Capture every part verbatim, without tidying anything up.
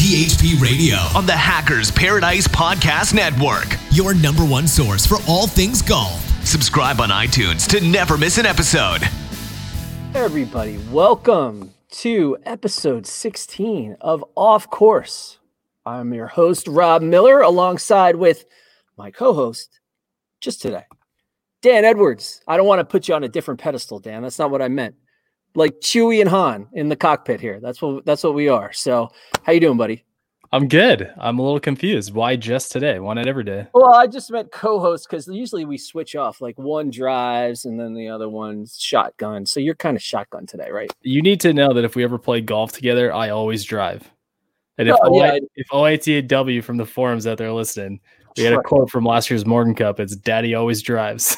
P H P Radio on the Hackers Paradise Podcast Network. Your number one source for all things golf. Subscribe on iTunes to never miss an episode. Hey everybody, welcome to episode sixteen of Off Course. I'm your host, Rob Miller, alongside with my co-host, just today, Dan Edwards. I don't want to put you on a different pedestal, Dan. That's not what I meant. Like Chewie and Han in the cockpit here. That's what that's what we are. So how you doing, buddy? I'm good. I'm a little confused. Why just today? Why not every day? Well, I just meant co-host because usually we switch off. Like one drives and then the other one's shotgun. So you're kind of shotgun today, right? You need to know that if we ever play golf together, I always drive. And if, oh, yeah. if O I T A W from the forums out there listening, we had a quote from last year's Morgan Cup. It's Daddy always drives.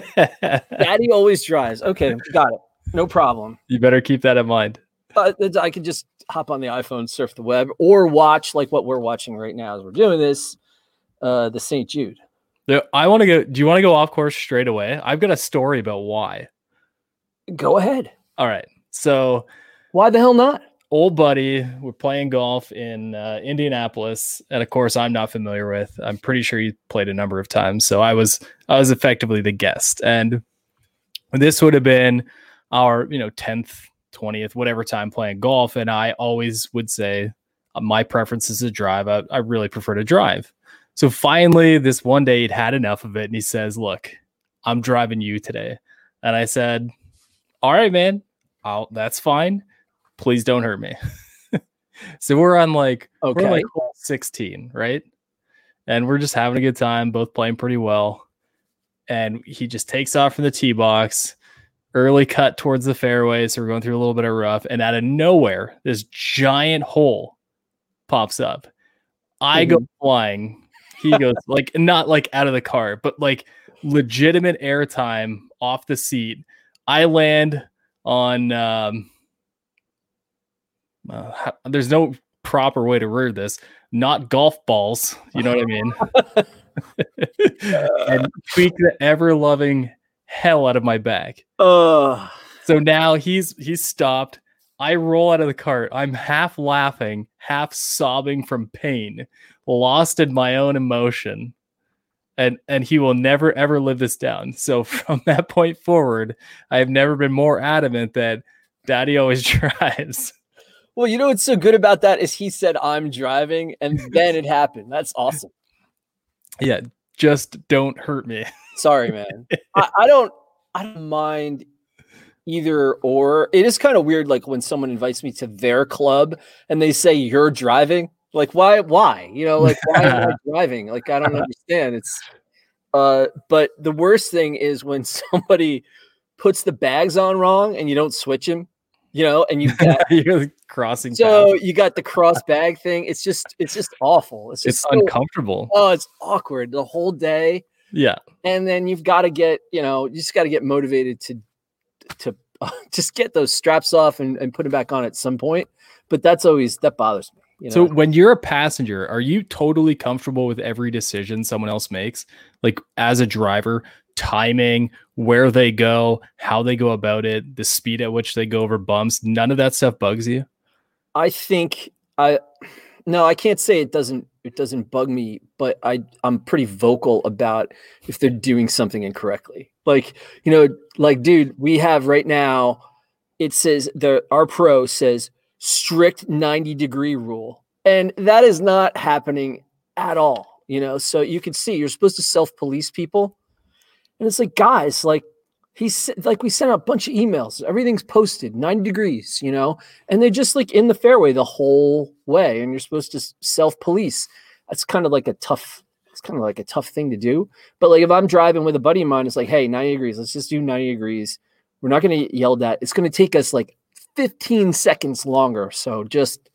Daddy always drives. Okay, got it. No problem. You better keep that in mind. Uh, I can just hop on the iPhone, surf the web, or watch like what we're watching right now as we're doing this, uh, the Saint Jude. I want to go. Do you want to go off course straight away? I've got a story about why. Go ahead. All right. So why the hell not? Old buddy, we're playing golf in uh, Indianapolis, and of course, I'm not familiar with. I'm pretty sure he played a number of times, so I was I was effectively the guest, and this would have been our, you know, tenth, twentieth, whatever time playing golf. And I always would say uh, my preference is to drive. I, I really prefer to drive. So finally, this one day he'd had enough of it. And he says, look, I'm driving you today. And I said, all right, man, I'll, that's fine. Please don't hurt me. So we're on like, okay. we're on like sixteen, right? And we're just having a good time, both playing pretty well. And he just takes off from the tee box. Early cut towards the fairway, so we're going through a little bit of rough, and out of nowhere, this giant hole pops up. I mm-hmm. go flying. He goes like not like out of the car, but like legitimate airtime off the seat. I land on. Um, uh, how, there's no proper way to word this. Not golf balls. You know what I mean? And tweak the ever-loving hell out of my back. Uh, so now he's he's stopped. I roll out of the cart. I'm half laughing, half sobbing from pain, lost in my own emotion. And and he will never ever live this down. So from that point forward, I have never been more adamant that Daddy always drives. Well, you know what's so good about that is he said I'm driving, and then it happened. That's awesome. Yeah, just don't hurt me. Sorry, man. I, I don't I don't mind either or. It is kind of weird, like when someone invites me to their club and they say you're driving. Like, why? Why? You know, like why am I driving? Like, I don't understand. It's uh, but the worst thing is when somebody puts the bags on wrong and you don't switch them, you know, and you've got you're crossing. So paths. You got the cross bag thing. It's just it's just awful. It's just it's so, uncomfortable. Oh, it's awkward the whole day. Yeah. And then you've got to get, you know, you just got to get motivated to, to uh, just get those straps off and, and put them back on at some point. But that's always, that bothers me. You know? So when you're a passenger, are you totally comfortable with every decision someone else makes? Like as a driver, timing, where they go, how they go about it, the speed at which they go over bumps, none of that stuff bugs you? I think I, no, I can't say it doesn't, it doesn't bug me, but I, I'm pretty vocal about if they're doing something incorrectly. Like, you know, like, dude, we have right now, it says the, our pro says strict ninety degree rule. And that is not happening at all. You know, so you can see you're supposed to self-police people. And it's like, guys, like he's like, we sent out a bunch of emails, everything's posted ninety degrees, you know, and they're just like in the fairway the whole way. And you're supposed to self-police. That's kind of like a tough, it's kind of like a tough thing to do. But like, if I'm driving with a buddy of mine, it's like, hey, ninety degrees, let's just do ninety degrees. We're not going to get yelled at. It's going to take us like fifteen seconds longer. So just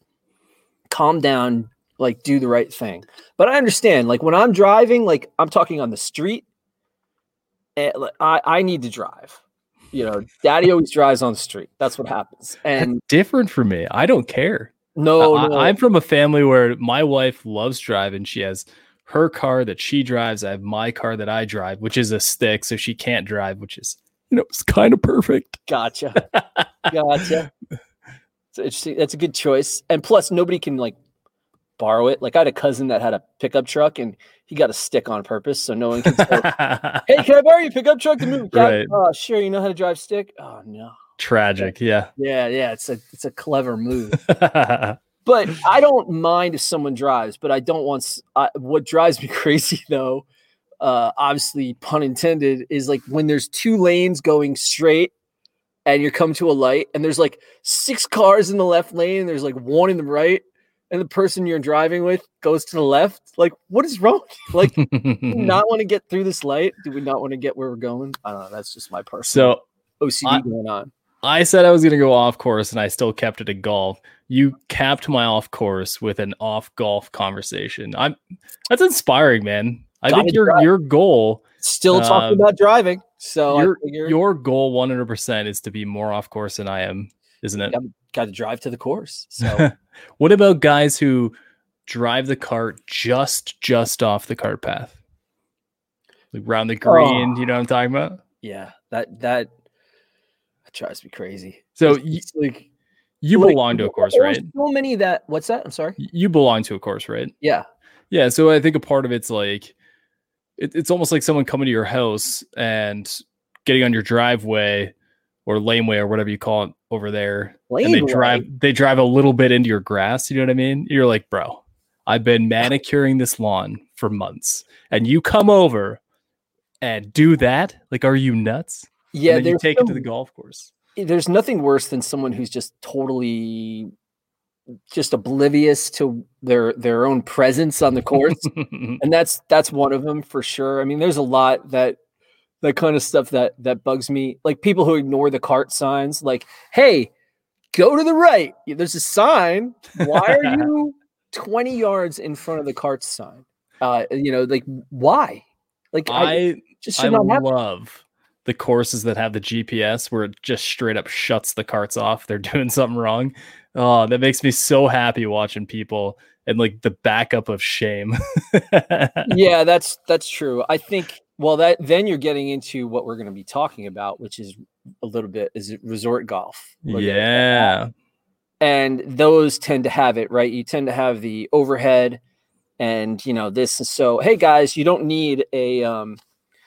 calm down, like do the right thing. But I understand, like when I'm driving, like I'm talking on the street, I, I need to drive. You know, Daddy always drives on the street. That's what happens. And that's different for me. I don't care. No, I, no. I'm from a family where my wife loves driving. She has her car that she drives. I have my car that I drive, which is a stick, so she can't drive, which is, you know, it's kind of perfect. Gotcha. Gotcha. It's interesting. That's a good choice. And plus, nobody can like borrow it. Like I had a cousin that had a pickup truck and he got a stick on purpose so no one can say, hey, can I borrow your pickup truck to move? Right. Oh, sure. You know how to drive stick? Oh no. Tragic. Yeah. Yeah. Yeah. It's a, it's a clever move. But I don't mind if someone drives, but I don't want, uh, what drives me crazy though, uh, obviously pun intended, is like when there's two lanes going straight and you come to a light and there's like six cars in the left lane and there's like one in the right and the person you're driving with goes to the left. Like, what is wrong? Like, do we not want to get through this light? Do we not want to get where we're going? I don't know. That's just my personal So O C D I, going on. I said I was going to go off course and I still kept it at golf. You capped my off course with an off golf conversation. I'm that's inspiring, man. I Gotta think your drive. your goal Still talking um, about driving. So your, I figured your goal one hundred percent is to be more off course than I am, isn't it? got to drive to the course. So What about guys who drive the cart just just off the cart path? Like around the green, Oh. you know what I'm talking about? yeah, that that that drives me crazy. So It's- y- it's like you like, belong to a course, there's right? So many that what's that? I'm sorry. You belong to a course, right? Yeah. Yeah, so I think a part of it's like it, it's almost like someone coming to your house and getting on your driveway or laneway or whatever you call it over there, and they Laneway? drive they drive a little bit into your grass. You know what I mean? You're like, bro, I've been manicuring this lawn for months, and you come over and do that? Like, are you nuts? Yeah, and then you there's take it to some- the golf course. there's nothing worse than someone who's just totally just oblivious to their their own presence on the course. And that's that's one of them for sure. I mean, there's a lot that that kind of stuff that that bugs me. Like people who ignore the cart signs, like, hey, go to the right. There's a sign. Why are you twenty yards in front of the cart sign? Uh, you know, like why? Like I, I just I should not happen. love the courses that have the G P S where it just straight up shuts the carts off. They're doing something wrong. Oh, that makes me so happy watching people and like the backup of shame. Yeah, that's that's true. I think well that then you're getting into what we're going to be talking about, which is a little bit is it resort golf. We're gonna- Yeah. And those tend to have it, right? You tend to have the overhead and you know this is so hey guys, you don't need a um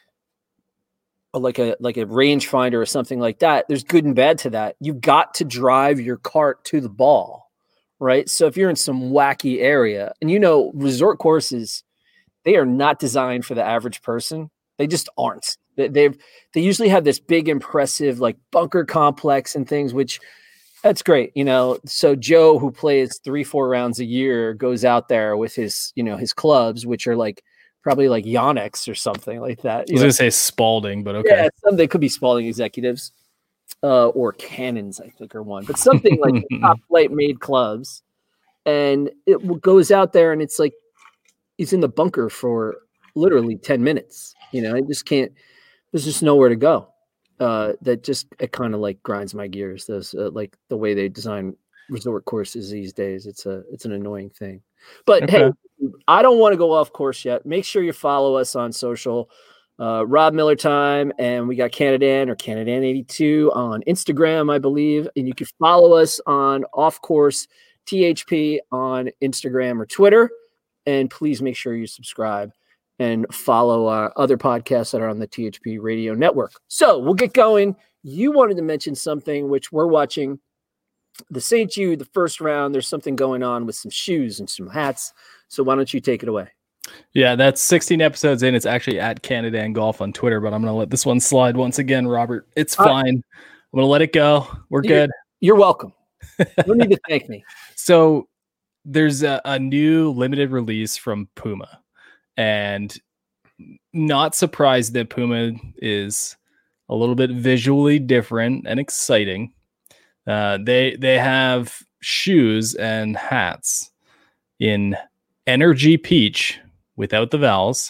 a- like a like a rangefinder or something like that. There's good and bad to that. You got to drive your cart to the ball, right? So if you're in some wacky area and you know resort courses, they are not designed for the average person. They just aren't. They, they've they usually have this big impressive like bunker complex and things, which that's great, you know. So Joe, who plays three, four rounds a year, goes out there with his, you know, his clubs, which are like probably like Yonex or something like that. I you was know? gonna say Spalding, but okay. Yeah, some they could be Spalding executives, uh, or Cannons, I think, are one, but something like the top flight made clubs, and it w- goes out there and it's like he's in the bunker for literally ten minutes. You know, I just can't. There's just nowhere to go. Uh, that just it kind of like grinds my gears. Those uh, like the way they design resort courses these days. It's a it's an annoying thing. But Okay. hey, I don't want to go off course yet. Make sure you follow us on social. Uh, Rob Miller Time, and we got Canadan or Canadan eighty-two on Instagram, I believe. And you can follow us on Off Course T H P on Instagram or Twitter. And please make sure you subscribe and follow our other podcasts that are on the T H P Radio Network. So we'll get going. You wanted to mention something which we're watching the Saint Jude, the first round. There's something going on with some shoes and some hats. So why don't you take it away? Yeah, that's sixteen episodes in. It's actually at Canada and Golf on Twitter, but I'm going to let this one slide once again, Robert. It's Uh, fine. I'm going to let it go. We're Yeah. good. You're welcome. You don't need to thank me. So there's a, a new limited release from Puma, and not surprised that Puma is a little bit visually different and exciting. Uh, they they have shoes and hats in Energy Peach without the vowels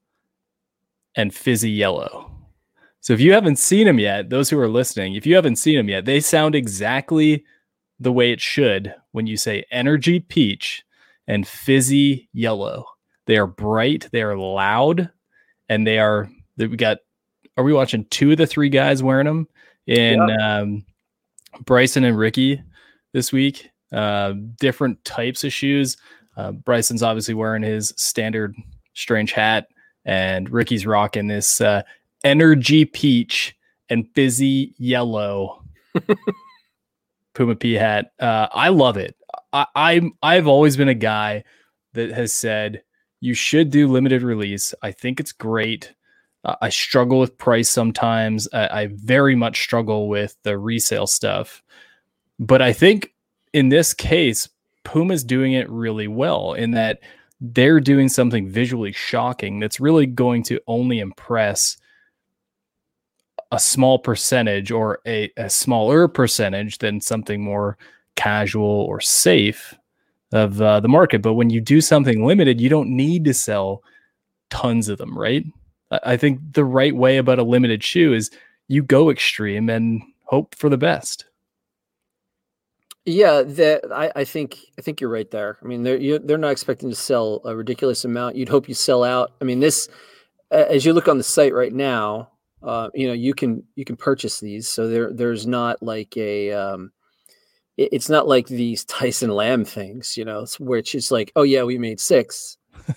and Fizzy Yellow. So if you haven't seen them yet, those who are listening, if you haven't seen them yet, they sound exactly the way it should when you say Energy Peach and Fizzy Yellow. They are bright, they are loud, and they are, we got, are we watching two of the three guys wearing them in um, Bryson and Ricky this week? Uh, different types of shoes. Uh, Bryson's obviously wearing his standard strange hat, and Ricky's rocking this uh, energy peach and fizzy yellow Puma P hat. Uh, I love it. I, I'm I've always been a guy that has said you should do limited release. I think it's great. Uh, I struggle with price sometimes. I, I very much struggle with the resale stuff. But I think in this case, Puma's doing it really well in that they're doing something visually shocking that's really going to only impress a small percentage or a, a smaller percentage than something more casual or safe of uh, the market. But when you do something limited, you don't need to sell tons of them, right? I think the right way about a limited shoe is you go extreme and hope for the best. Yeah, that I, I think I think you're right there. I mean, they're you, they're not expecting to sell a ridiculous amount. You'd hope you sell out. I mean, this as you look on the site right now, uh, you know, you can you can purchase these. So there there's not like a um, it, it's not like these Tyson Lamb things, you know, which is like, oh yeah, we made six.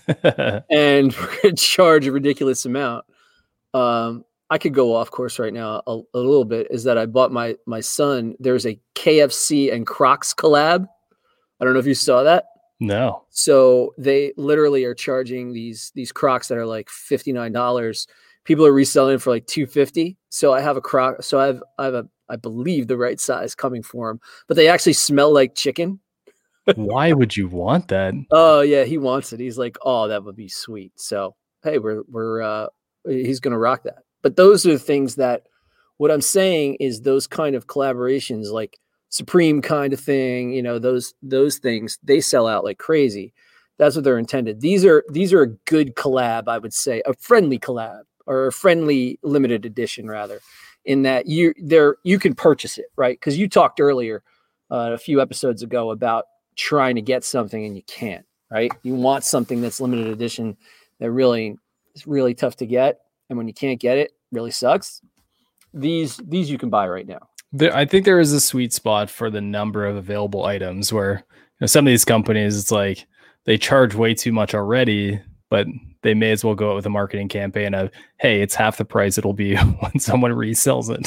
And we're going to charge a ridiculous amount. Um, I could go off course right now a, a little bit. Is that I bought my my son. There's a K F C and Crocs collab. I don't know if you saw that. No. So they literally are charging these these Crocs that are like fifty-nine dollars. People are reselling for like two hundred fifty dollars. So I have a Croc. So I have I have a I believe the right size coming for them, but they actually smell like chicken. Why would you want that? Oh yeah, he wants it. He's like, oh, that would be sweet. So hey, we're we're uh, he's gonna rock that. But those are the things that what I'm saying is those kind of collaborations, like Supreme kind of thing, you know, those those things they sell out like crazy. That's what they're intended. These are these are a good collab, I would say, a friendly collab or a friendly limited edition rather, in that you there you can purchase it, right? Because you talked earlier uh, a few episodes ago about trying to get something and you can't, right? You want something that's limited edition that really is really tough to get, and when you can't get it, really sucks. These these you can buy right now. There, I think there is a sweet spot for the number of available items where, you know, some of these companies, it's like they charge way too much already, but they may as well go out with a marketing campaign of, hey, it's half the price it'll be when someone resells it.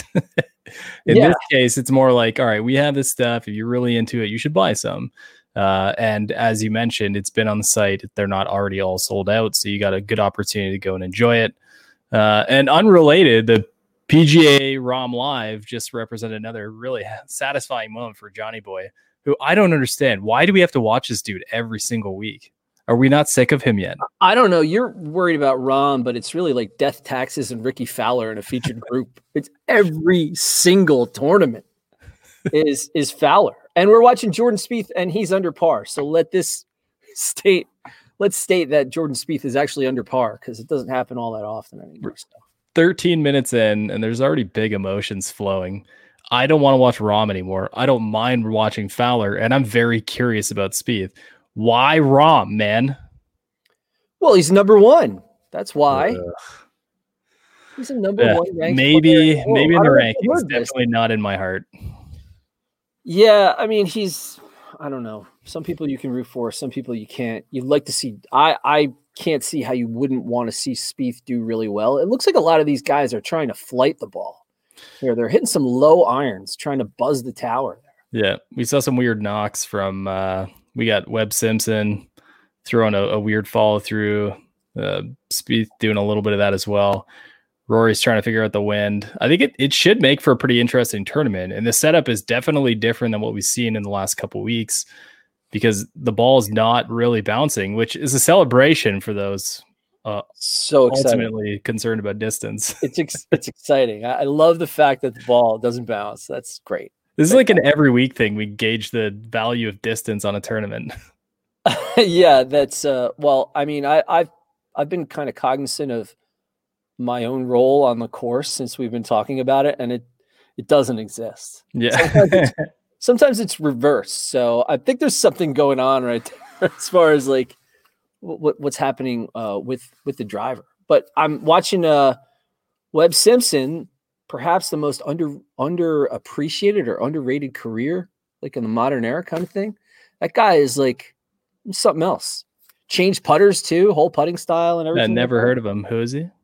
In yeah. this case, it's more like, all right, we have this stuff. If you're really into it, you should buy some. Uh, and as you mentioned, it's been on the site. They're not already all sold out. So you got a good opportunity to go and enjoy it. Uh, and unrelated, the P G A ROM Live just represented another really satisfying moment for Johnny Boy, who I don't understand. Why do we have to watch this dude every single week? Are we not sick of him yet? I don't know. You're worried about Rom, but it's really like Death Taxes and Ricky Fowler in a featured group. It's every single tournament is is Fowler. And we're watching Jordan Spieth, and he's under par. So let this state, let's state that Jordan Spieth is actually under par, because it doesn't happen all that often anymore. So. thirteen minutes in, and there's already big emotions flowing. I don't want to watch Rom anymore. I don't mind watching Fowler, and I'm very curious about Spieth. Why Rom, man? Well, he's number one. That's why. Ugh. He's a number yeah, one ranked. Maybe, maybe in the rankings. Definitely not in my heart. Yeah, I mean, he's, I don't know. Some people you can root for, some people you can't. You'd like to see, I, I can't see how you wouldn't want to see Spieth do really well. It looks like a lot of these guys are trying to flight the ball. They're, they're hitting some low irons, trying to buzz the tower there. Yeah, we saw some weird knocks from, uh, we got Webb Simpson throwing a, a weird follow through, uh, Spieth doing a little bit of that as well. Rory's trying to figure out the wind. I think it, it should make for a pretty interesting tournament. And the setup is definitely different than what we've seen in the last couple of weeks, because the ball is not really bouncing, which is a celebration for those uh, so ultimately concerned about distance. It's ex- it's exciting. I, I love the fact that the ball doesn't bounce. That's great. This is like an every week thing. We gauge the value of distance on a tournament. Yeah, that's uh, well, I mean, I, I've I've been kind of cognizant of my own role on the course since we've been talking about it, and it it doesn't exist. Yeah. Sometimes it's, sometimes it's reversed. So I think there's something going on right there as far as like what what's happening uh, with with the driver. But I'm watching uh, Webb Simpson, perhaps the most under underappreciated or underrated career, like in the modern era kind of thing. That guy is like something else. Change putters too, whole putting style and everything. I never like heard of him. Who is he?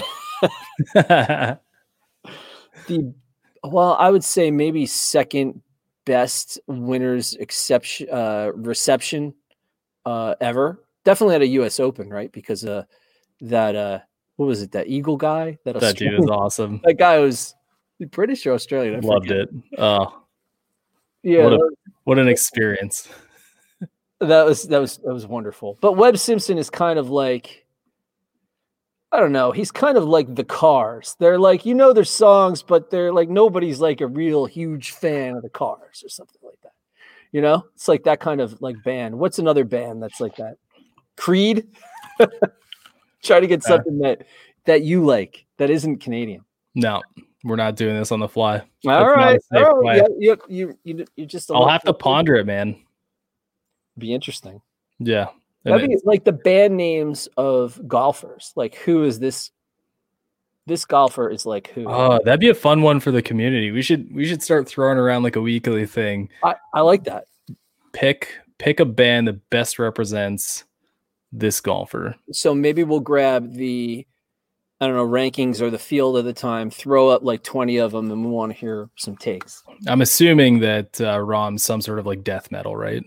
the well, I would say maybe second best winners exception uh, reception uh, ever. Definitely at a U S Open, right? Because uh, that uh, what was it? That Eagle guy. That, That dude is awesome. That guy was British or Australian. I Loved forget. it. Oh, Yeah, what, a, that, what an experience. that was that was that was wonderful. But Webb Simpson is kind of like, I don't know. He's kind of like the Cars. They're like, you know, their songs, but they're like nobody's like a real huge fan of the Cars or something like that. You know, it's like that kind of like band. What's another band that's like that? Creed. Try to get something that that you like that isn't Canadian. No, we're not doing this on the fly. All That's right, not a safe all right. way. Yeah, you you you you just. a I'll little- have to ponder it, man. Be interesting. Yeah. And That'd be like the band names of golfers. Like, who is this? This golfer is like who? Oh, that'd be a fun one for the community. We should we should start throwing around like a weekly thing. I, I like that. Pick pick a band that best represents this golfer. So maybe we'll grab the, I don't know, rankings or the field of the time, throw up like twenty of them, and we want to hear some takes. I'm assuming that uh, Rom's some sort of like death metal, right?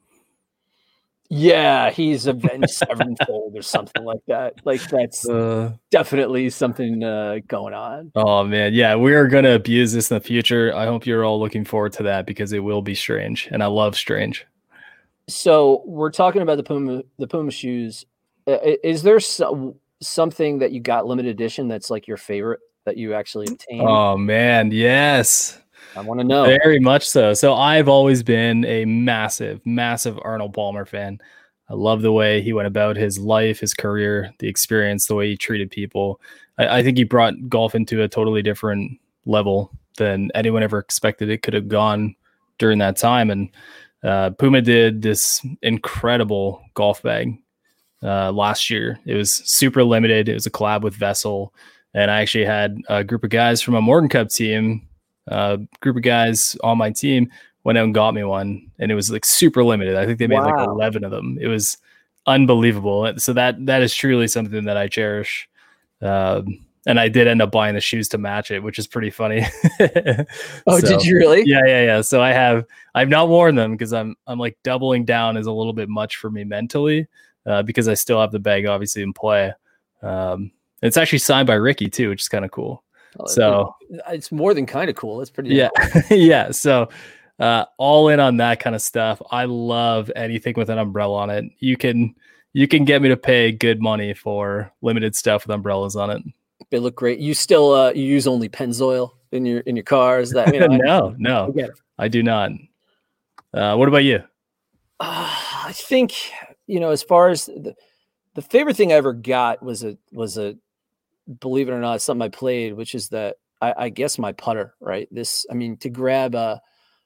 Yeah, he's Avenged Sevenfold or something like that. Like that's Uh, definitely something uh, going on. oh man, yeah, we are gonna abuse this in the future. I hope you're all looking forward to that because it will be strange, and I love strange. So we're talking about the Puma, the Puma shoes. Uh, i- Is there some, something that you got limited edition that's like your favorite that you actually obtained? Oh man, yes. I want to know. Very much so. So I've always been a massive, massive Arnold Palmer fan. I love the way he went about his life, his career, the experience, the way he treated people. I, I think he brought golf into a totally different level than anyone ever expected it could have gone during that time. And uh, Puma did this incredible golf bag uh, last year. It was super limited. It was a collab with Vessel. And I actually had a group of guys from a Morgan Cup team uh group of guys on my team went out and got me one, and it was like super limited. I think they made like Wow. eleven of them. It was unbelievable. So that that is truly something that I cherish. Um and I did end up buying the shoes to match it, which is pretty funny. Oh, So, did you really? yeah, yeah, yeah. So I have I've not worn them because I'm I'm like doubling down is a little bit much for me mentally, uh, because I still have the bag obviously in play. Um it's actually signed by Ricky too, which is kind of cool. Oh, So it's more than kind of cool. It's pretty. yeah, yeah. So uh, all in on that kind of stuff. I love anything with an umbrella on it. You can you can get me to pay good money for limited stuff with umbrellas on it. They look great. You still uh, you use only Pennzoil in your in your cars? That you know, no, I, no, I get it. I do not. Uh, what about you? Uh, I think you know, as far as the, the favorite thing I ever got was a was a believe it or not, something I played, which is that I, I guess my putter, right? This, I mean, to grab a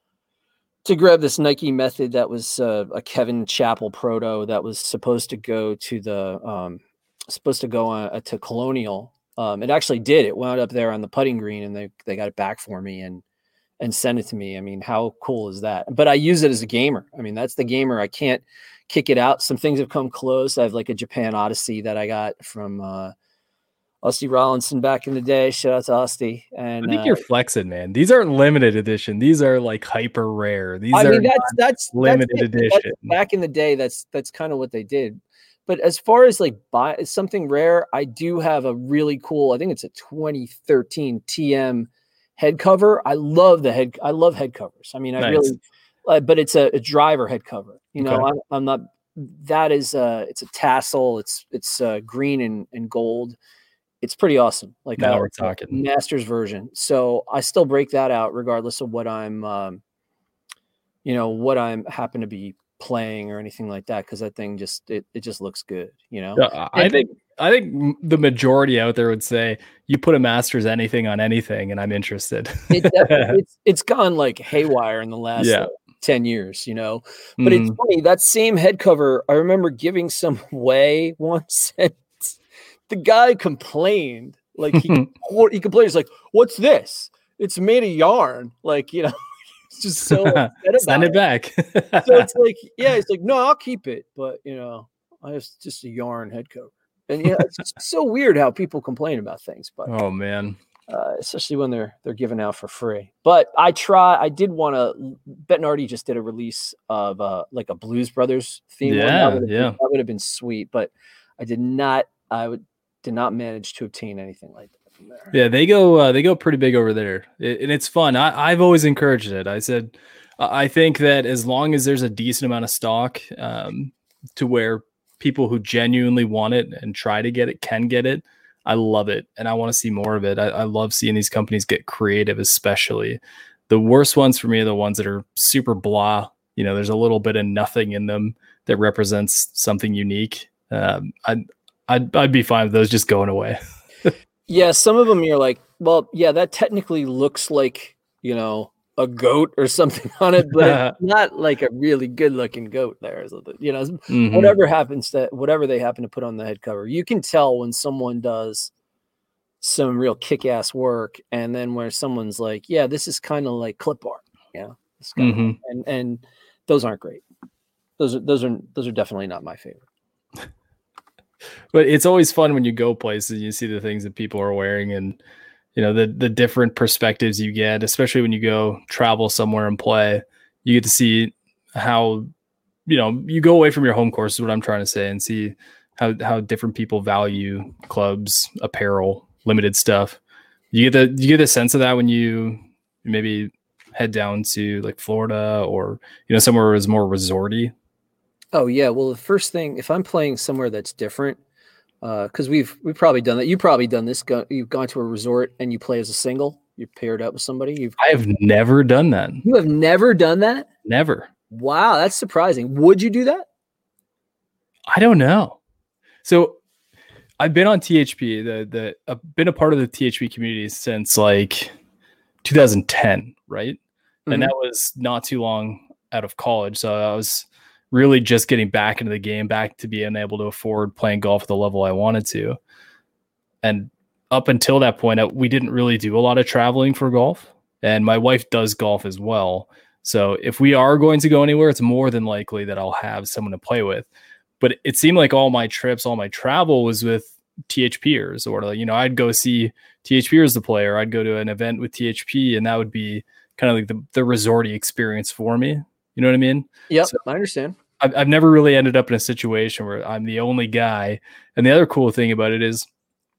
to grab this Nike Method that was uh, a Kevin Chappell proto that was supposed to go to the um, supposed to go on, uh, to Colonial. Um, it actually did. It wound up there on the putting green, and they they got it back for me and and sent it to me. I mean, how cool is that? But I use it as a gamer. I mean, that's the gamer. I can't kick it out. Some things have come close. I have like a Japan Odyssey that I got from uh, Austin Rollinson back in the day. Shout out to Austin. And I think uh, you're flexing, man. These aren't limited edition. These are like hyper rare. These I are mean, that's that's limited that's it. edition. That's- back in the day, that's that's kind of what they did. But as far as like buy something rare, I do have a really cool. I think it's a twenty thirteen T M head cover. I love the head. I love head covers. I mean, I Nice. really. Uh, but it's a, a driver head cover. You know, Okay. I'm, I'm not. That is uh it's a tassel. It's it's uh, green and, and gold. It's pretty awesome. Like Now uh, we're it's a talking. Masters version. So I still break that out regardless of what I'm, um, you know, what I'm happen to be playing or anything like that. Cause that thing just, it, it just looks good, you know? Uh, I think I think m- the majority out there would say you put a Masters anything on anything, and I'm interested. It definitely- it's, it's gone like haywire in the last Yeah. like, ten years, you know, but it's Mm, funny. That same head cover, I remember giving some away once. And the guy complained, like he, he complained. He's like, what's this? It's made of yarn. Like, you know, just so upset about Send it back. So it's like, yeah, it's like, no, I'll keep it, but you know, I it's just a yarn head cover. And yeah, it's just so weird how people complain about things, but Oh man. uh, especially when they're they're given out for free. But I try. I did want to. Bettinardi just did a release of uh, like a Blues Brothers theme. one. Yeah, that would have yeah. been, that would have been sweet. But I did not. I would did not manage to obtain anything like that from there. Yeah, they go uh, they go pretty big over there, it, and it's fun. I, I've always encouraged it. I said, I think that as long as there's a decent amount of stock, um, to where people who genuinely want it and try to get it can get it, I love it, and I want to see more of it. I, I love seeing these companies get creative, especially. The worst ones for me are the ones that are super blah. You know, there's a little bit of nothing in them that represents something unique. Um, I'd, I'd, I'd be fine with those just going away. Yeah, some of them you're like, well, yeah, that technically looks like, you know, a goat or something on it, but it's not like a really good looking goat there. So that, you know, Mhm. whatever happens to whatever they happen to put on the head cover, you can tell when someone does some real kick ass work, and then where someone's like, yeah, this is kind of like clip art, you know, it's kinda- Mhm. and and those aren't great. Those are those are those are definitely not my favorite. But it's always fun when you go places and you see the things that people are wearing, and you know the the different perspectives you get, especially when you go travel somewhere and play. You get to see how, you know, you go away from your home course is what I'm trying to say, and see how how different people value clubs, apparel, limited stuff. You get the you get a sense of that when you maybe head down to like Florida, or you know somewhere that's more resorty. Oh yeah, well the first thing, if I'm playing somewhere that's different, because we've we've probably done that. You've probably done this. Go, you've gone to a resort and you play as a single. You're paired up with somebody. You've I have never done that. you have never done that. Never. Wow, that's surprising. Would you do that? I don't know. So I've been on T H P, the the I've been a part of the T H P community since like two thousand ten, right? Mhm. And that was not too long out of college. So I was really just getting back into the game, back to being able to afford playing golf at the level I wanted to. And up until that point, uh, we didn't really do a lot of traveling for golf. And my wife does golf as well. So if we are going to go anywhere, it's more than likely that I'll have someone to play with. But it seemed like all my trips, all my travel was with T H Pers, or like, you know, I'd go see T H P as the player. I'd go to an event with T H P, and that would be kind of like the, the resorty experience for me. You know what I mean? Yep, So I understand. I've, I've never really ended up in a situation where I'm the only guy. And the other cool thing about it is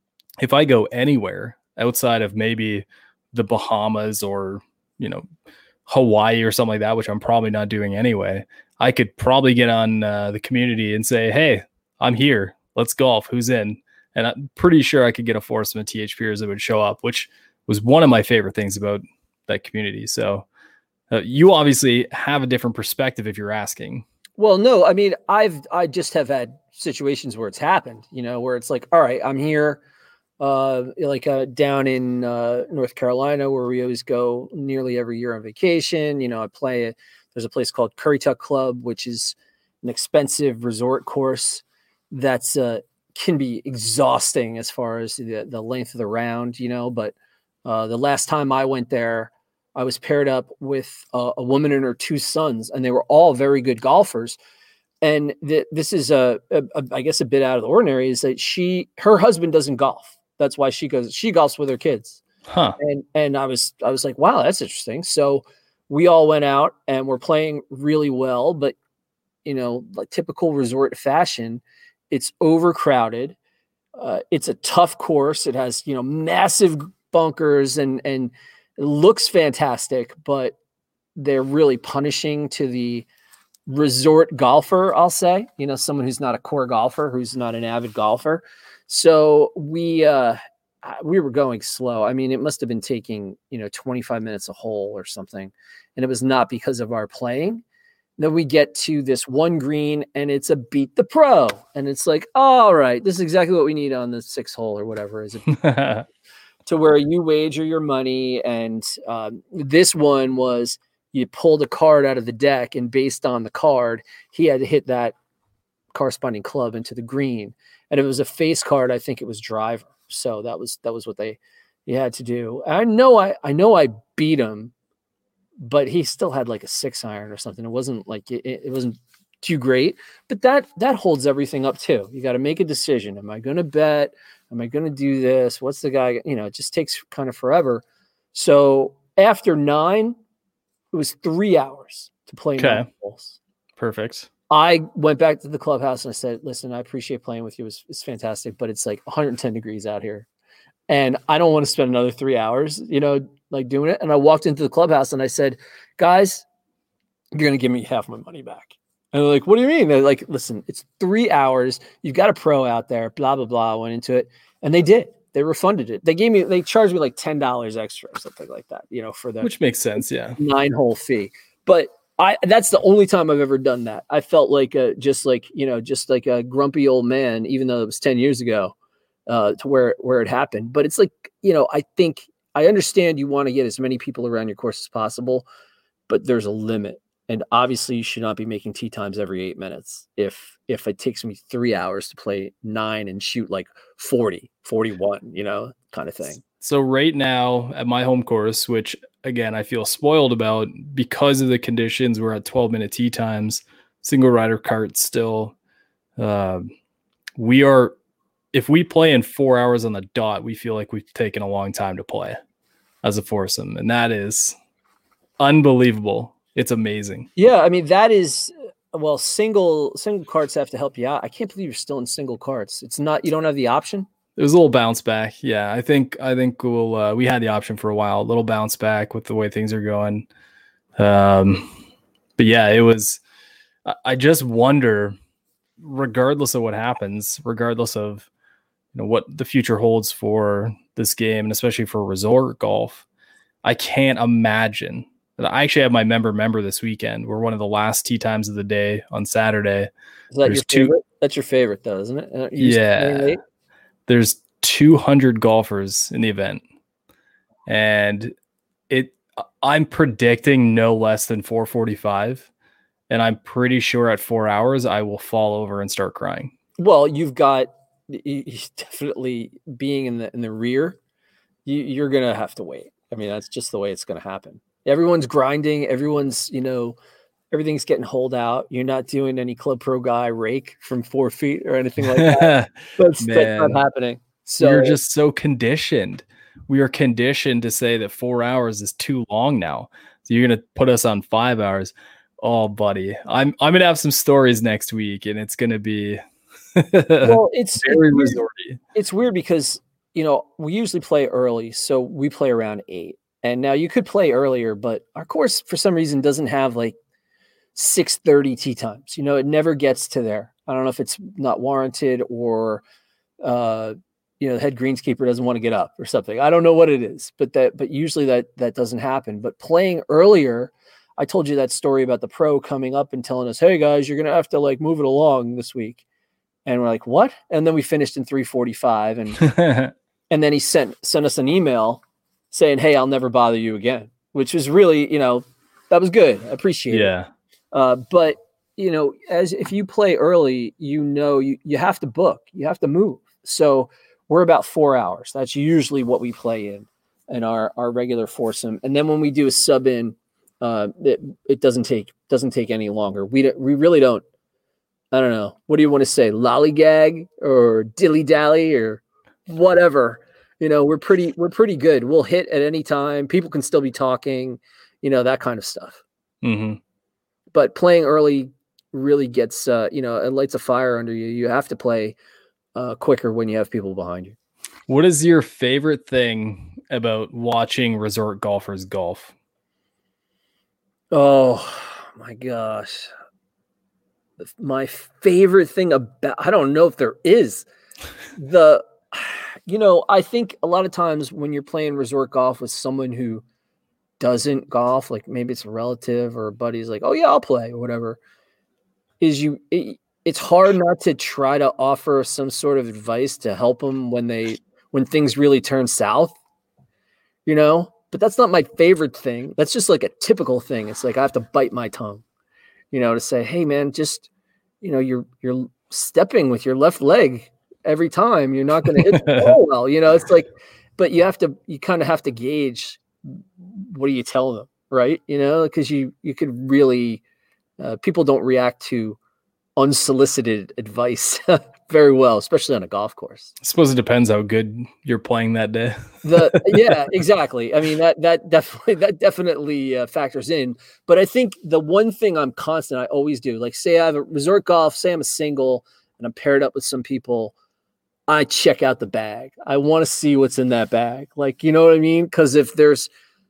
if I go anywhere outside of maybe the Bahamas or, you know, Hawaii or something like that, which I'm probably not doing anyway, I could probably get on uh, the community and say, hey, I'm here. Let's golf. Who's in? And I'm pretty sure I could get a foursome of T H Pers that would show up, which was one of my favorite things about that community. So uh, you obviously have a different perspective if you're asking. Well, no, I mean, I've I just have had situations where it's happened, you know, where it's like, all right, I'm here, uh, like uh, down in uh, North Carolina, where we always go nearly every year on vacation. You know, I play it. There's a place called Currituck Club, which is an expensive resort course that's uh, can be exhausting as far as the, the length of the round, you know. But uh, the last time I went there, I was paired up with a, a woman and her two sons, and they were all very good golfers. And th- this is a, a, a, I guess, a bit out of the ordinary. Is that she, her husband doesn't golf. That's why she goes. She golfs with her kids. Huh. And and I was I was like, wow, that's interesting. So we all went out and we're playing really well, but you know, like typical resort fashion, it's overcrowded. Uh, it's a tough course. It has, you know, massive bunkers and and it looks fantastic, but they're really punishing to the resort golfer, I'll say, you know, someone who's not a core golfer, who's not an avid golfer. So we uh we were going slow. I mean, it must have been taking, you know, twenty-five minutes a hole or something. And it was not because of our playing. Then we get to this one green and it's a beat the pro. And it's like, all right, this is exactly what we need on the sixth hole or whatever is it. To where you wager your money. And um, this one was you pulled a card out of the deck, and based on the card, he had to hit that corresponding club into the green. And if it was a face card, I think it was driver. So that was that was what they you had to do. I know I I know I beat him but he still had like a six iron or something. It wasn't like it, it wasn't too great, but that that holds everything up too. You got to make a decision. Am I going to bet? Am I going to do this? What's the guy? You know, it just takes kind of forever. So after nine, it was three hours to play Okay. nine holes. Perfect. I went back to the clubhouse and I said, listen, I appreciate playing with you. It's, it's fantastic, but it's like one hundred ten degrees out here. And I don't want to spend another three hours, you know, like doing it. And I walked into the clubhouse and I said, guys, you're going to give me half my money back. And they're like, what do you mean? They're like, listen, it's three hours. You've got a pro out there, blah, blah, blah. I went into it and they did. They refunded it. They gave me, they charged me like ten dollars extra or something like that, you know, for the Which makes sense. Yeah. nine hole fee. But I, that's the only time I've ever done that. I felt like a, just like, you know, just like a grumpy old man, even though it was ten years ago uh, to where, where it happened. But it's like, you know, I think I understand you want to get as many people around your course as possible, but there's a limit. And obviously you should not be making tee times every eight minutes. If, if it takes me three hours to play nine and shoot like forty, forty-one, you know, kind of thing. So right now at my home course, which again, I feel spoiled about because of the conditions, we're at twelve minute tee times, single rider carts still. Uh, we are, if we play in four hours on the dot, we feel like we've taken a long time to play as a foursome. And that is unbelievable. It's amazing. Yeah. I mean, that is, well, single, single carts have to help you out. I can't believe you're still in single carts. It's not, you don't have the option. It was a little bounce back. Yeah, I think I think we'll uh, we had the option for a while, a little bounce back with the way things are going. Um, but yeah, it was. I just wonder, regardless of what happens, regardless of you know what the future holds for this game, and especially for resort golf, I can't imagine. I actually have my member member this weekend. We're one of the last tee times of the day on Saturday. Is that There's your two- favorite? That's your favorite, though, isn't it? Aren't you used to playing Yeah. late? There's two hundred golfers in the event, and it I'm predicting no less than four forty-five, and I'm pretty sure at four hours I will fall over and start crying. Well, you've got you, you definitely being in the in the rear. You, you're gonna have to wait. I mean, that's just the way it's gonna happen. Everyone's grinding. Everyone's you know, everything's getting holed out. You're not doing any Club Pro guy rake from four feet or anything like that. That's, that's not Man. happening. So We're just so conditioned. We are conditioned to say that four hours is too long now. So you're gonna put us on five hours. Oh, buddy, I'm I'm gonna have some stories next week, and it's gonna be well, it's very it's weird. resorty. It's weird because you know we usually play early, so we play around eight. And now you could play earlier, but our course for some reason doesn't have like six thirty tee times. You know, it never gets to there. I don't know if it's not warranted or, uh, you know, the head greenskeeper doesn't want to get up or something. I don't know what it is, but that, but usually that, that doesn't happen. But playing earlier, I told you that story about the pro coming up and telling us, hey guys, you're going to have to like move it along this week. And we're like, what? And then we finished in three forty-five. And, and then he sent, sent us an email saying, hey, I'll never bother you again, which was really, you know, that was good. I appreciate it. Yeah. Uh, but you know, as if you play early, you know, you, you have to book, you have to move. So we're about four hours. That's usually what we play in, in our, our regular foursome. And then when we do a sub in, uh, it, it doesn't take, doesn't take any longer. We don't, we really don't, I don't know. What do you want to say? Lollygag or dilly dally or whatever. You know, we're pretty, we're pretty good. We'll hit at any time. People can still be talking, you know, that kind of stuff. Mm-hmm. But playing early really gets, uh, you know, it lights a fire under you. You have to play uh, quicker when you have people behind you. What is your favorite thing about watching resort golfers golf? Oh my gosh. My favorite thing about, I don't know if there is the, you know, I think a lot of times when you're playing resort golf with someone who doesn't golf, like maybe it's a relative or a buddy's like, oh yeah, I'll play or whatever, is you, it, it's hard not to try to offer some sort of advice to help them when they, when things really turn south, you know, but that's not my favorite thing. That's just like a typical thing. It's like, I have to bite my tongue, you know, to say, hey man, just, you know, you're, you're stepping with your left leg every time. You're not going to hit the ball well, you know, it's like, but you have to, you kind of have to gauge, what do you tell them? right? You know, because you you could really uh, people don't react to unsolicited advice very well, especially on a golf course. I suppose it depends how good you're playing that day. The yeah, exactly. I mean that that definitely that definitely uh, factors in. But I think the one thing I'm constant, I always do, like say I have a resort golf, say I'm a single and I'm paired up with some people, I check out the bag. I want to see what's in that bag. Like, you know what I mean? Because if there's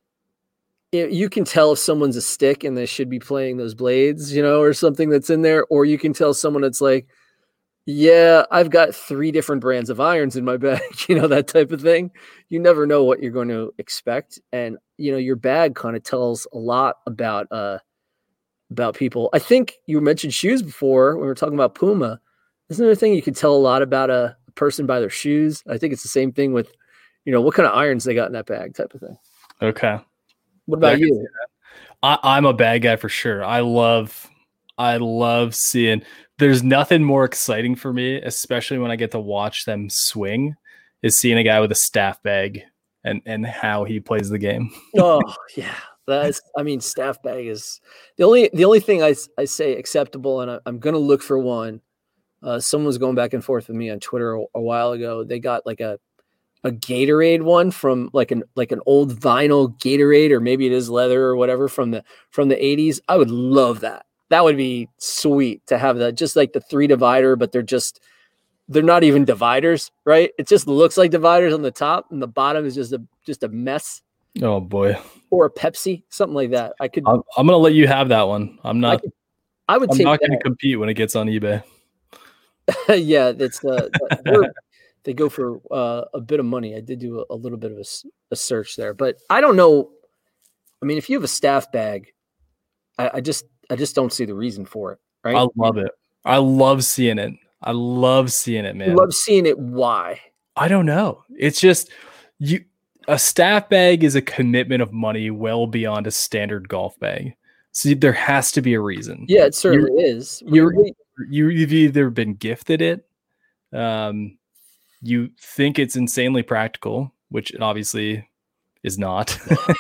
you can tell if someone's a stick and they should be playing those blades, you know, or something that's in there, or you can tell someone that's like, yeah, I've got three different brands of irons in my bag, you know, that type of thing. You never know what you're going to expect. And, you know, your bag kind of tells a lot about, uh, about people. I think you mentioned shoes before when we were talking about Puma. Isn't there a thing you can tell a lot about a person by their shoes? I think it's the same thing with, you know, what kind of irons they got in that bag type of thing. Okay. What about Yeah, you? I, I'm a bag guy for sure. I love, I love seeing. There's nothing more exciting for me, especially when I get to watch them swing, is seeing a guy with a staff bag and and how he plays the game. Oh yeah, that's. I mean, staff bag is the only the only thing I I say acceptable, and I, I'm gonna look for one. Uh, someone was going back and forth with me on Twitter a, a while ago. They got like a a Gatorade one from like an like an old vinyl Gatorade, or maybe it is leather or whatever from the from the eighties. I would love that. That would be sweet to have that, just like the three divider, but they're just they're not even dividers, right? It just looks like dividers on the top, and the bottom is just a just a mess. Oh boy. Or a Pepsi, something like that. I could. I'm, I'm gonna let you have that one. I'm not. I, could, I would. I'm take not that. going to compete when it gets on eBay. Yeah, that's uh, they go for uh, a bit of money. I did do a, a little bit of a, a search there, but I don't know. I mean, if you have a staff bag, I, I just I just don't see the reason for it. Right? I love it. I love seeing it. I love seeing it, man. You love seeing it. Why? I don't know. It's just you. A staff bag is a commitment of money well beyond a standard golf bag. So there has to be a reason. Yeah, it certainly you're, is. You're, you you've either been gifted it, um, you think it's insanely practical, which it obviously is not,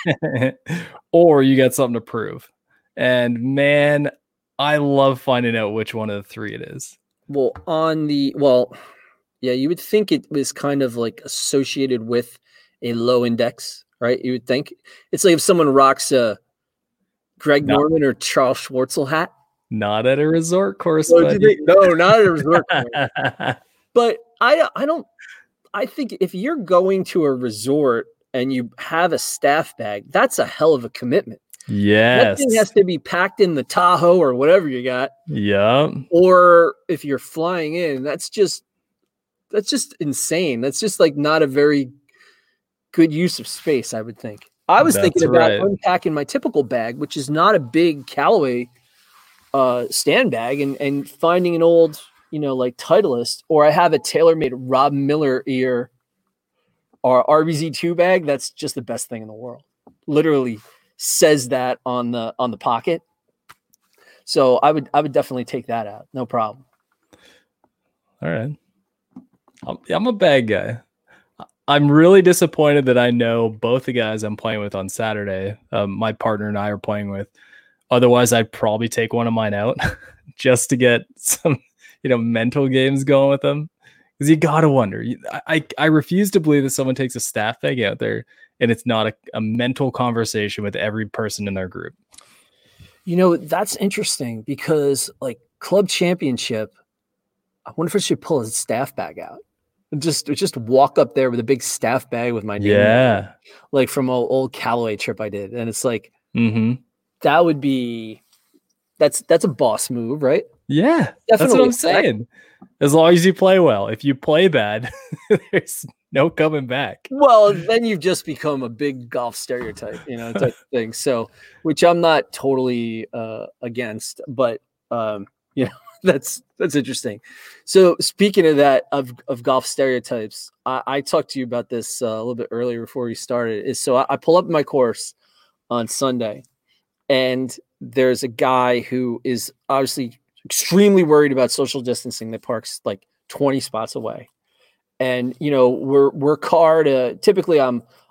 or you got something to prove. And man, I love finding out which one of the three it is. Well, on the well, yeah, you would think it was kind of like associated with a low index, right? You would think it's like if someone rocks a Greg no. Norman or Charles Schwartzel hat. Not at a resort course. Oh, they, no, not at a resort course. But I, I don't. I think if you're going to a resort and you have a staff bag, that's a hell of a commitment. Yes, that thing has to be packed in the Tahoe or whatever you got. Yeah. Or if you're flying in, that's just that's just insane. That's just like not a very good use of space, I would think. I was That's thinking about right. unpacking my typical bag, which is not a big Callaway uh, stand bag, and, and finding an old, you know, like Titleist, or I have a TaylorMade Rob Miller ear or R B Z two bag. That's just the best thing in the world. Literally says that on the on the pocket. So I would I would definitely take that out. No problem. All right. I'm, I'm a bag guy. I'm really disappointed that I know both the guys I'm playing with on Saturday. Um, my partner and I are playing with. Otherwise, I'd probably take one of mine out just to get some, you know, mental games going with them. Because you gotta wonder. I, I I refuse to believe that someone takes a staff bag out there and it's not a, a mental conversation with every person in their group. You know, that's interesting because like Club Championship, I wonder if I should pull a staff bag out. Just just walk up there with a big staff bag with my name. Yeah. Like from an old Callaway trip I did. And it's like, mm-hmm. that would be, that's that's a boss move, right? Yeah. Definitely. That's what I'm saying. As long as you play well. If you play bad, there's no coming back. Well, then you've just become a big golf stereotype, you know, type of thing. So, which I'm not totally uh, against, but, um, you know, That's that's interesting. So speaking of that, of, of golf stereotypes, I, I talked to you about this uh, a little bit earlier before we started. Is so I, I pull up my course on Sunday, and there's a guy who is obviously extremely worried about social distancing that parks like twenty spots away. And you know we're we're car to typically I'm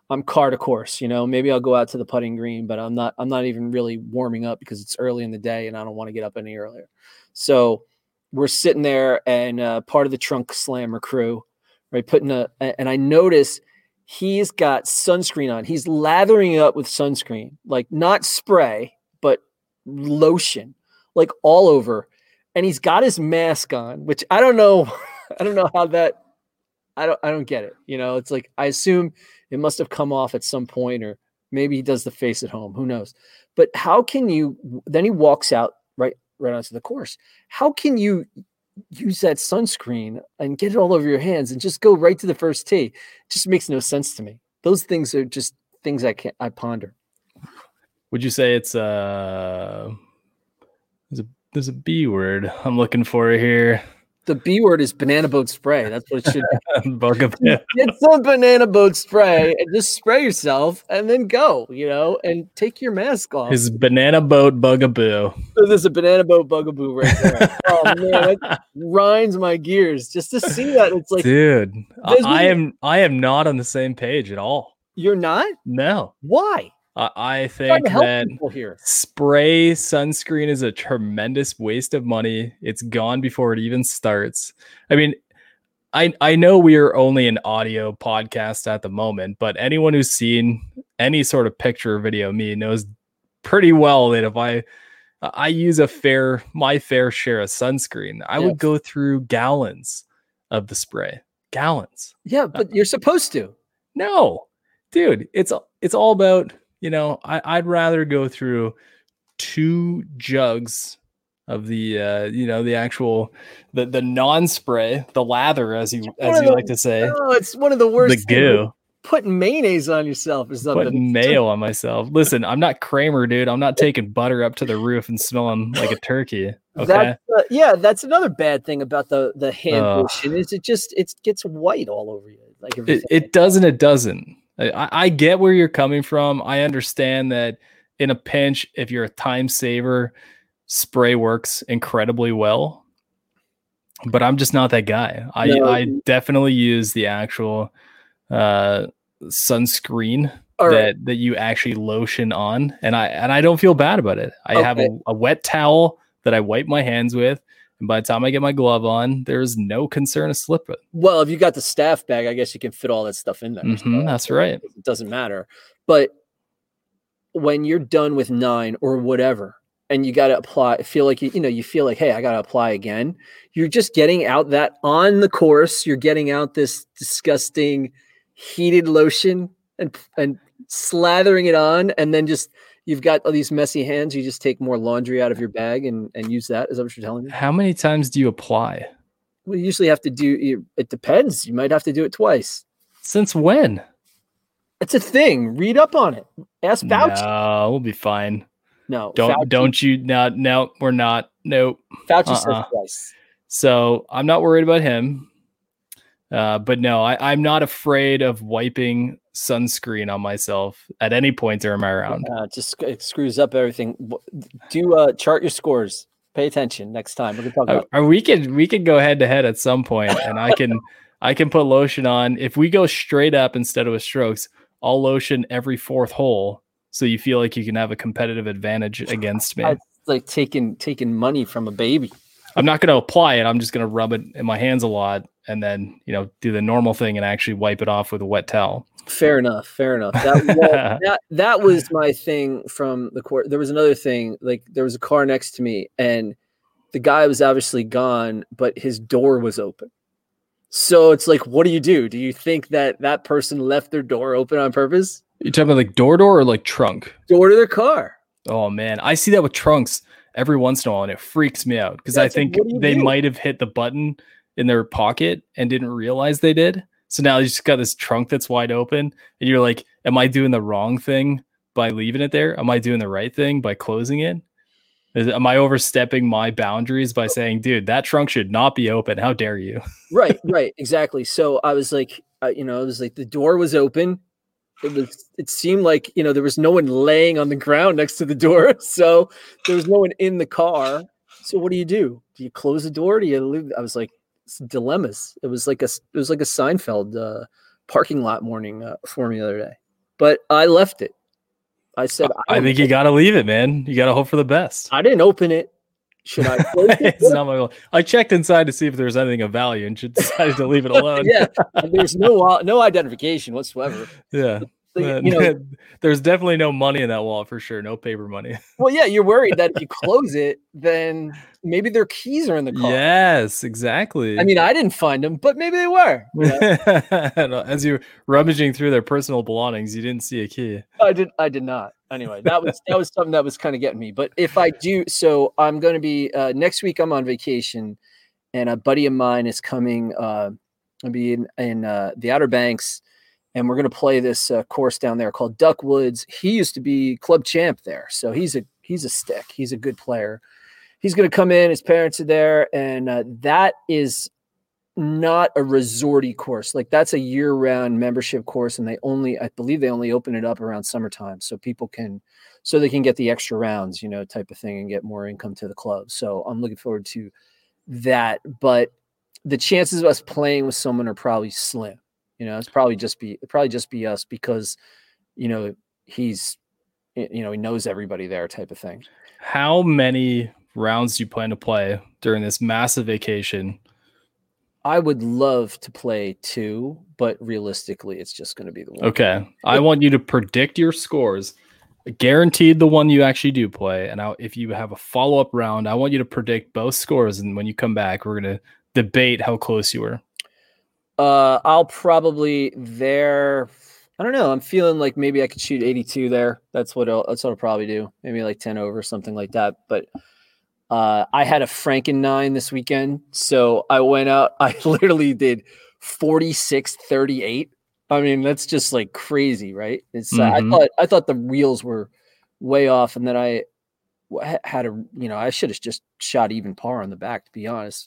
I'm car to course, you know, maybe I'll go out to the putting green, but I'm not, I'm not even really warming up because it's early in the day and I don't want to get up any earlier. So we're sitting there and uh, part of the trunk slammer crew, right, putting a, and I notice he's got sunscreen on. He's lathering up with sunscreen, like not spray, but lotion, like all over. And he's got his mask on, which I don't know. I don't know how that, I don't, I don't get it. You know, it's like, I assume it must have come off at some point, or maybe he does the face at home. Who knows? But how can you, then he walks out right, right onto the course. How can you use that sunscreen and get it all over your hands and just go right to the first tee? It just makes no sense to me. Those things are just things I can't, I ponder. Would you say it's uh there's a there's a B word I'm looking for here? The B word is banana boat spray. That's what it should be. Bugaboo. Get some banana boat spray and just spray yourself and then go, you know, and take your mask off. His banana boat bugaboo. So there's a banana boat bugaboo right there. Oh man, that grinds my gears just to see that. It's like, dude, I, there's I no- am I am not on the same page at all. you're not? No. Why? I, I Trying think to help that people here. spray sunscreen is a tremendous waste of money. It's gone before it even starts. I mean, I I know we are only an audio podcast at the moment, but anyone who's seen any sort of picture or video of me knows pretty well that if I I use a fair my fair share of sunscreen, I Yes. would go through gallons of the spray. Gallons. Yeah, but you're supposed to. No, dude, it's it's all about, you know, I, I'd rather go through two jugs of the uh, you know, the actual the the non-spray, the lather, as you One as of you the- like to say, Oh, it's one of the worst. the things. goo. Putting mayonnaise on yourself or something. Putting mayo on myself. Listen, I'm not Kramer, dude. I'm not taking butter up to the roof and smelling like a turkey. Okay. That's, uh, yeah, that's another bad thing about the the hand Ugh. lotion is it just it gets white all over you. Like It, everything. it doesn't. It doesn't. I, I get where you're coming from. I understand that in a pinch, if you're a time saver, spray works incredibly well. But I'm just not that guy. I, No. I definitely use the actual uh, sunscreen All that, right. that you actually lotion on, and I and I don't feel bad about it. I have a, Okay. a wet towel that I wipe my hands with, and by the time I get my glove on, there's no concern of slipping. Well, if you got the staff bag, I guess you can fit all that stuff in there. Mhm, that's right. It doesn't matter. But when you're done with nine or whatever, and you got to apply, feel like you, you know, you feel like, hey, I got to apply again. You're just getting out that on the course. You're getting out this disgusting heated lotion and and slathering it on, and then just you've got all these messy hands. You just take more laundry out of your bag and and use that. Is that what you're telling me? How many times do you apply? We usually have to do. you- It depends. You might have to do it twice. Since when? It's a thing. Read up on it. Ask Fauci. No, we'll be fine. No, Don't Fauci, don't you? No, no, we're not. Nope. Fauci uh-uh. says twice. So I'm not worried about him. Uh, but no, I, I'm not afraid of wiping sunscreen on myself at any point during my round. Uh, just sc- it screws up everything. W- Do uh, chart your scores. Pay attention next time. We're gonna talk Uh, about. or we could we could go head to head at some point, and I can I can put lotion on. If we go straight up instead of with strokes, I'll lotion every fourth hole, so you feel like you can have a competitive advantage against me. It's like taking taking money from a baby. I'm not going to apply it. I'm just going to rub it in my hands a lot, and then you know do the normal thing and actually wipe it off with a wet towel. Fair enough. Fair enough. That, well, that that was my thing from the court. There was another thing. Like there was a car next to me, and the guy was obviously gone, but his door was open. So it's like, what do you do? Do you think that that person left their door open on purpose? You talking about like door door or like trunk? Door to their car. Oh man, I see that with trunks every once in a while, and it freaks me out because Yeah, I it's like, think what do you they do? might have hit the button in their pocket and didn't realize they did. So now you just got this trunk that's wide open, and you're like, "Am I doing the wrong thing by leaving it there? Am I doing the right thing by closing it? Is, am I overstepping my boundaries by saying, dude, that trunk should not be open? How dare you?" Right, right, exactly. So I was like, uh, you know, it was like the door was open. It was. It seemed like you know there was no one laying on the ground next to the door, so there was no one in the car. So what do you do? Do you close the door? Do you leave? I was like, it's dilemmas. It was like a. It was like a Seinfeld uh, parking lot morning uh, for me the other day. but I left it. I said, I, I think you got to leave it, man. You got to hope for the best. I didn't open it. Should I? It's not my goal. I checked inside to see if there was anything of value and should decided to leave it alone. Yeah, there's no no identification whatsoever. Yeah. The, you know, there's definitely no money in that wallet for sure. No paper money. Well, yeah, you're worried that if you close it, then maybe their keys are in the car. Yes, exactly. I mean, I didn't find them, but maybe they were. You know? As you're rummaging through their personal belongings, you didn't see a key. I did. I did not. Anyway, that was that was something that was kind of getting me. But if I do, so I'm going to be uh, next week. I'm on vacation, and a buddy of mine is coming. Uh, I'll be in, in uh, the Outer Banks. And we're going to play this uh, course down there called Duck Woods. He used to be club champ there. So he's a he's a stick. He's a good player. He's going to come in. His parents are there. And uh, that is not a resorty course. Like that's a year-round membership course. And they only, I believe they only open it up around summertime. So people can, so they can get the extra rounds, you know, type of thing and get more income to the club. So I'm looking forward to that. But the chances of us playing with someone are probably slim. You know, it's probably just be probably just be us because, you know, he's, you know, he knows everybody there type of thing. How many rounds do you plan to play during this massive vacation? I would love to play two, but realistically, it's just going to be the one. Okay. I want you to predict your scores, guaranteed the one you actually do play. And I, if you have a follow-up round, I want you to predict both scores. And when you come back, we're going to debate how close you were. Uh, I'll probably there. I don't know. I'm feeling like maybe I could shoot eighty-two there. That's what I'll, that's what I'll probably do. Maybe like ten over, something like that. But uh, I had a Franken nine this weekend, so I went out. I literally did forty-six thirty-eight. I mean, that's just like crazy, right? It's uh, Mm-hmm. I thought I thought the wheels were way off, and then I had a you know I should have just shot even par on the back, to be honest.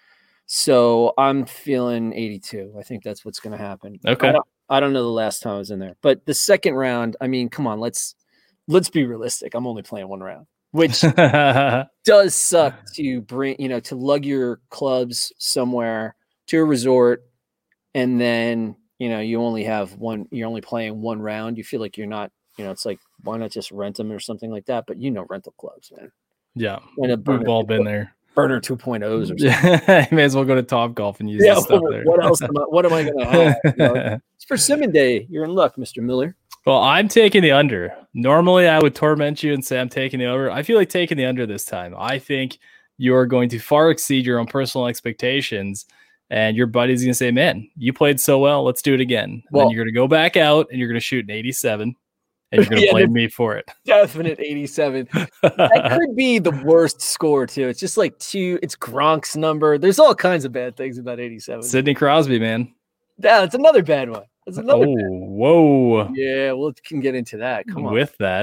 So I'm feeling eighty-two. I think that's what's going to happen. Okay. I don't, I don't know the last time I was in there, but the second round, I mean, come on, let's, let's be realistic. I'm only playing one round, which does suck to bring, you know, to lug your clubs somewhere to a resort. And then, you know, you only have one, you're only playing one round. You feel like you're not, you know, it's like, why not just rent them or something like that? But you know, rental clubs, man. Yeah. When a We've all been there. Burner two point ohs or something. Yeah, you may as well go to Top Golf and use Yeah, this stuff what, there. what else am I, what am I going to have? You know? It's persimmon day. You're in luck, Mister Miller. Well, I'm taking the under. Normally, I would torment you and say I'm taking the over. I feel like taking the under this time. I think you're going to far exceed your own personal expectations, and your buddy's going to say, man, you played so well. Let's do it again. And Well- then you're going to go back out, and you're going to shoot an eighty-seven, and you're going to Yeah, blame me for it. Definite eighty-seven. That could be the worst score, too. It's just like two, it's Gronk's number. There's all kinds of bad things about eighty-seven. Sidney Crosby, man. Yeah, it's another bad one. It's another Oh, bad whoa. Yeah, well, we can get into that. Come on. With that.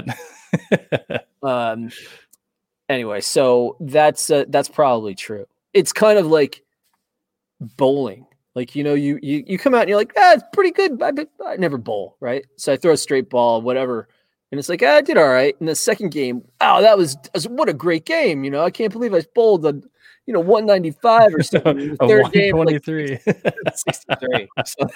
Um. Anyway, so that's uh, that's probably true. It's kind of like bowling. Like, you know, you you you come out and you're like, ah, it's pretty good. I, I never bowl, right? So I throw a straight ball, whatever, and it's like, ah, I did all right. In the second game, oh, that was what a great game. You know, I can't believe I bowled a, you know, one ninety-five or something. In the A third game, like one twenty-three. sixty-three. So,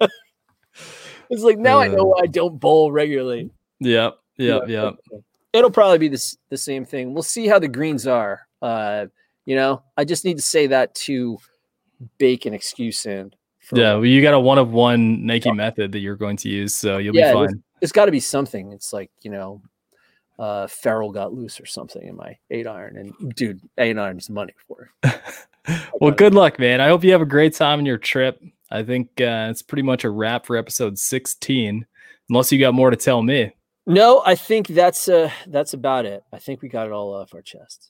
it's like now I know why I don't bowl regularly. Yep. Yep. Yeah. Yep. It'll probably be this the same thing. We'll see how the greens are. Uh, you know, I just need to say that to bake an excuse in. for- Yeah. Well, you got a one of one Nike method that you're going to use, so you'll Yeah, be fine. It's got to be something. It's like, you know, uh, Farrell got loose or something in my eight iron, and dude, eight iron's money for it. Well, good luck, man. I hope you have a great time on your trip. I think uh, it's pretty much a wrap for episode sixteen, unless you got more to tell me. No, I think that's uh that's about it. I think we got it all off our chests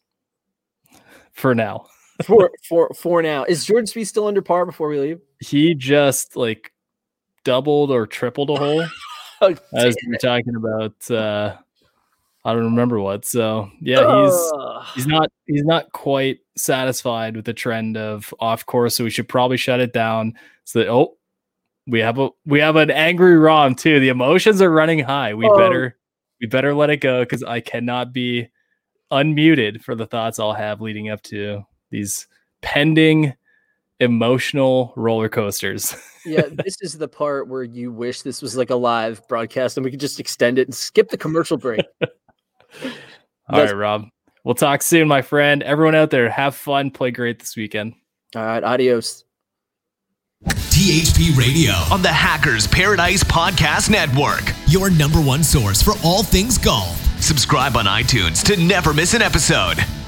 For now. for for for now. Is Jordan Spieth still under par before we leave? He just like doubled or tripled a hole Oh, as damn we were it. talking about. Uh, I don't remember what. So yeah, he's Ugh. he's not he's not quite satisfied with the trend of off course. So we should probably shut it down. So that oh, we have a we have an angry Rom too. The emotions are running high. We Oh. better we better let it go because I cannot be unmuted for the thoughts I'll have leading up to these pending emotional roller coasters. Yeah, this is the part where you wish this was like a live broadcast and we could just extend it and skip the commercial break. All right, Rob. We'll talk soon, my friend. Everyone out there, have fun. Play great this weekend. All right, adios. T H P Radio, on the Hackers Paradise Podcast Network. your number one source for all things golf. Subscribe on iTunes to never miss an episode.